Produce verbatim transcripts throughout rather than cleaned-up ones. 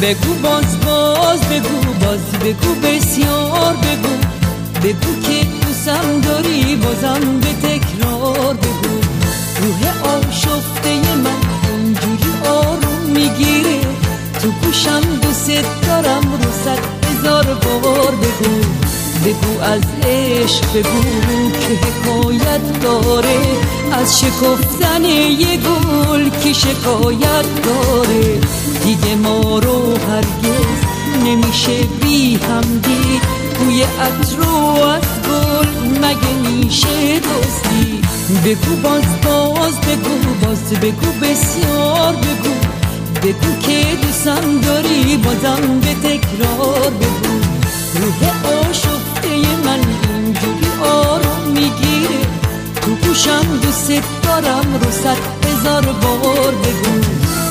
بگو باز باز بگو باز بگو بسیار بگو بگو که دوستم داری بازم به تکرار بگو روح آشفته من اینجوری آروم میگیره تو گوشم دوست دارم رو صد هزار بار بگو بگو از عشق بگو که حکایت داره از شکفتن یه گل که شکایت داره دیگه ما رو هرگز نمیشه بی هم دید بوی عطر رو از گل مگه میشه دوستی بگو باز باز بگو باز بگو بسیار بگو بگو که دوستم داری بازم به تکرار بگو روح آشفته من اینجوری آروم میگیره تو گوشم دوست دارم رو صد هزار بار بگو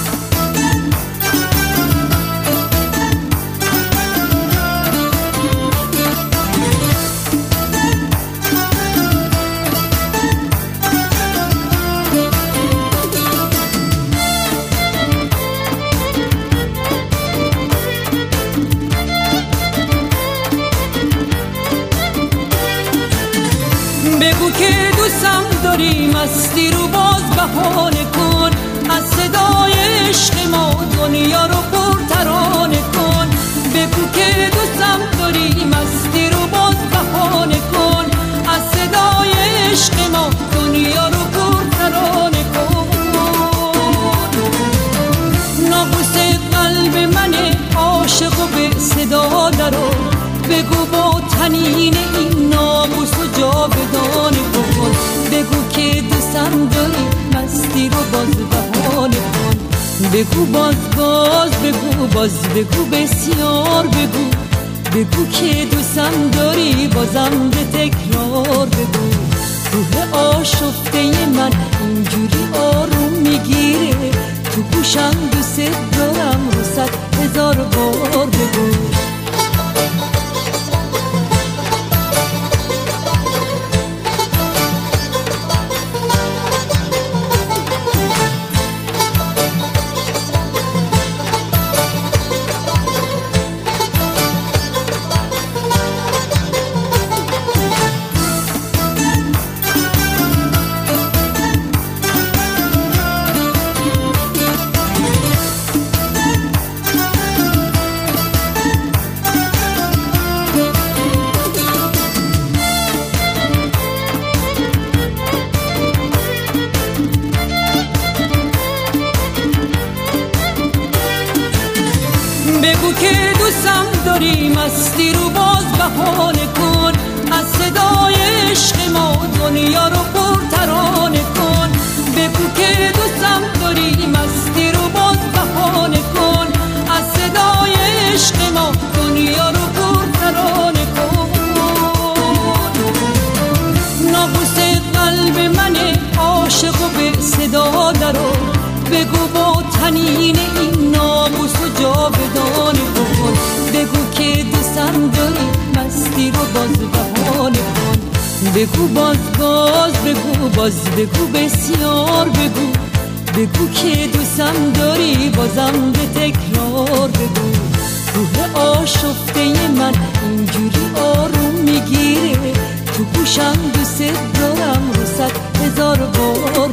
بگو که دوستم داری مستی رو باز بهانه کن از صدای عشق ما دنیا رو پر ترانه کن بگو که دوستم داری مستی رو باز بهانه کن از صدای عشق ما دنیا رو پر ترانه کن ناقوس قلب من عاشق و به صدا درو بگو با تنین این ناموس و جاودانه بکن بگو که دوستم داری مستی رو باز بهانه کن بگو باز باز بگو باز بگو بسیار بگو بگو که دوستم داری بازم به تکرار بگو روح آشفته من اینجوری آروم میگیره تو گوشم دوست دارم رو صد هزار بار بگو بگو که دوستم داری مستی رو باز بهانه کن از صدای عشق ما دنیا رو پر ترانه کن بگو که دوستم داری مستی رو باز بهانه کن از صدای عشق ما دنیا رو پر ترانه کن ناقوس قلب من عاشق و به صدا درو بگو با تنین این ناموس و جاودانه بکن بگو که دوستم داری مستی رو باز بهانه کن بگو باز باز بگو باز بگو بسیار بگو بگو که دوستم داری بازم به تکرار بگو روح آشفته من اینجوری آروم میگیره تو گوشم دوست دارم رو صد هزار بار